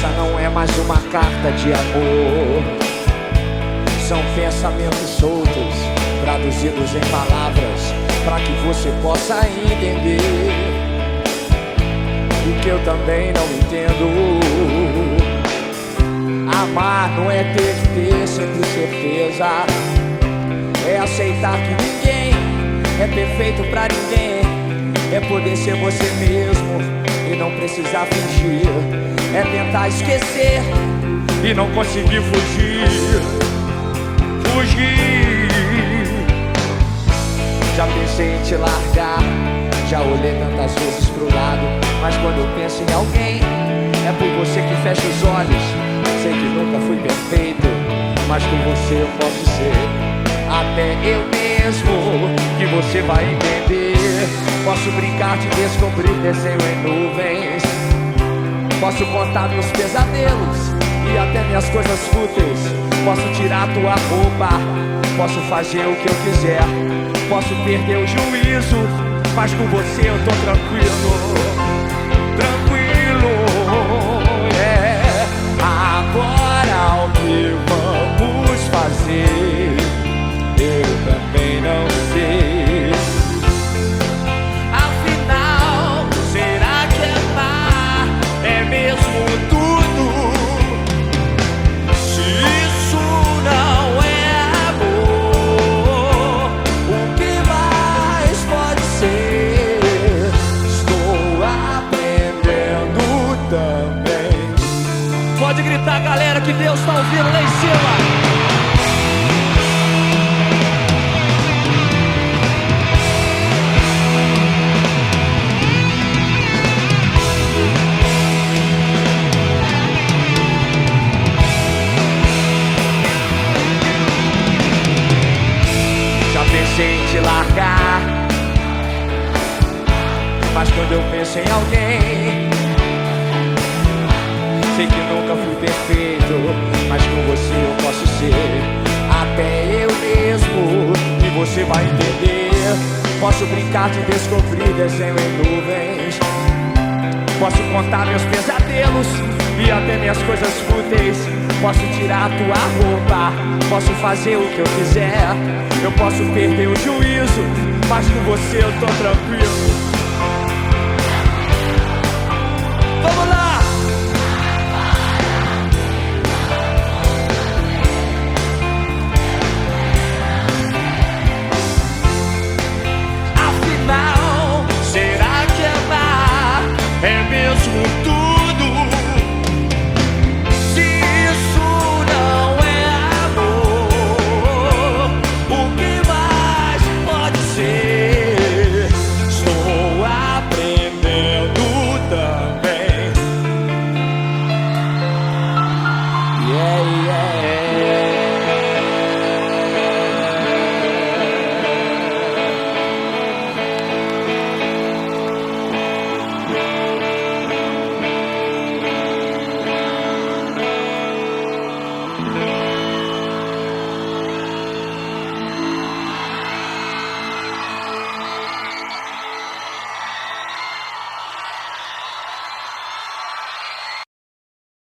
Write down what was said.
Essa não é mais uma carta de amor. São pensamentos soltos, traduzidos em palavras, para que você possa entender o que eu também não entendo. Amar não é ter que ter sempre certeza, é aceitar que ninguém é perfeito pra ninguém, é poder ser você mesmo e não precisar fingir, é tentar esquecer e não conseguir fugir. Já pensei em te largar, já olhei tantas vezes pro lado, mas quando eu penso em alguém, é por você que fecho os olhos. Sei que nunca fui perfeito, mas com você eu posso ser até eu mesmo, que você vai entender. Posso brincar de descobrir desenho em nuvens, posso contar meus pesadelos e até minhas coisas fúteis. Posso tirar tua roupa, posso fazer o que eu quiser, posso perder o juízo, mas com você eu tô tranquilo. Agora o que vamos fazer, eu também não sei. Afinal, será que amar é mesmo tudo? Se isso não é amor, o que mais pode ser? Estou aprendendo também. Pode gritar, galera, que Deus tá ouvindo lá em cima. Já pensei em te largar, mas quando eu penso em alguém, sei que nunca fui perfeito, mas com você eu posso ser até eu mesmo, e você vai entender. Posso brincar de descobrir desenho em nuvens, posso contar meus pesadelos e até minhas coisas fúteis. Posso tirar tua roupa, posso fazer o que eu quiser, eu posso perder o juízo, mas com você eu tô tranquilo. Vamos lá! É mesmo tudo? Se isso não é amor, o que mais pode ser? Estou aprendendo também. Yeah.